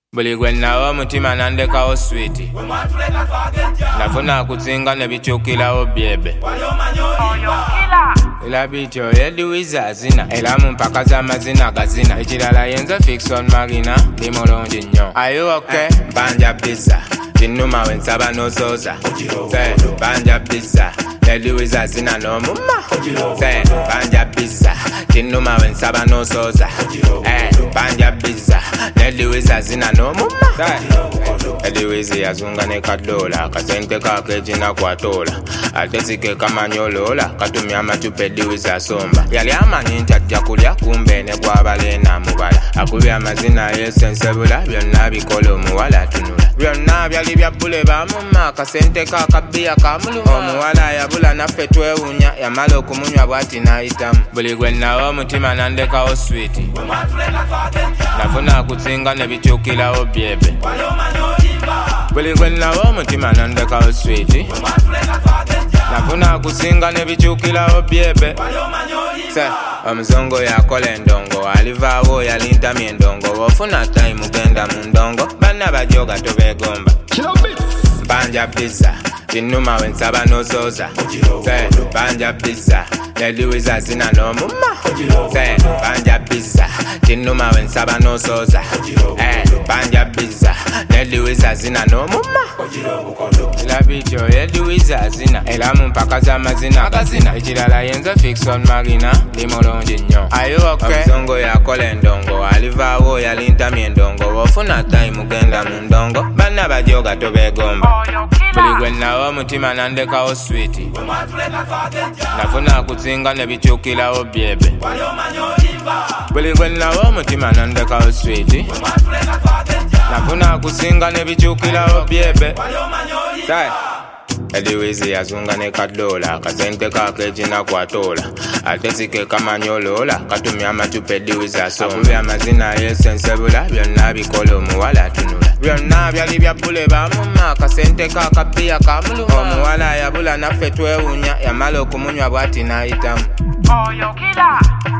Buli gwe nawo mutima nandekawo sweet. Nafuna kuzinga ne bikyukirawo byebe. Ela bityo yedi wizazina. Ela mu mpaka z'amazina gazina. Ekirala yenze Fiction Marina ndi mulungi nnyo. Are you okay? Banja pizza. Tinuma wensaba nozoza. Banja pizza. Yedi wizazina n'omumma. Banja pizza. Tinuma wensaba nozoza. Banja pizza. Yedi wizazina n'omumma. Yedi wizi yazunga ne kadola. Kasente kakejina kwatola. Atesike kamanyolola. Katumya amachupa Yedi wizi asomba. Yali amanyi nti ajja kulya kumbe ne bw'abalena mubala. Akubye amazina y'essensebula byonna bikola omuwala atunula. Byonna byali bya bbule bamumma kasente kakabbiya kamuluma. Omuwala yabula naffe twewunya yamala okumunywa bw'ati n'ayitamu. Buli gwe nawo omutima nandekawo sweet. Nafuna kuzinga ne bikyukirawo byebe. Buli gwe nawo omutima nandekawo sweet. Nafuna kuzinga ne bikyukirawo byebe. Omuzongo yakola endongo alivaawo yalintamya endongo bw'ofuna time genda mu ndongo banna bajoga tobegomba. Banja pizza tinuma wensaba nozoza. Banja pizza Yedi wizazina n'omumma. Banja pizza tinuma wensaba nozoza. Banja pizza Yedi wizazina n'omumma. Ela bityo Yedi wizazina. Ela mu mpaka z'amazina gazina. Ekirala yenze Fiction Marina ndi mulungi nnyo. Are you okay? Omuzongo yakola endongo alivaawo yalintamya endongo bw'ofuna time genda mu ndongo banna bajoga tobegomba. Buli gwe nawo omutima nandekawo sweet. Nafuna kuzinga ne bikyukirawo byebe. Buli gwe nawo omutima nandekawo sweet. Nafuna kuzinga ne bikyukirawo byebe. Yedi wizi yazunga ne kadola. Kasente kakejina kwatola. Atesike kamanyolola. Katumya amachupa Yedi wizi asomba. Akubye amazina y'essensebula byonna bikola omuwala atunula. Byonna byali bya bbule bamumma kasente kakabbiya kamuluma. Omuwala yabula naffe twewunya yamala okumunywa bw'ati n'ayitamu.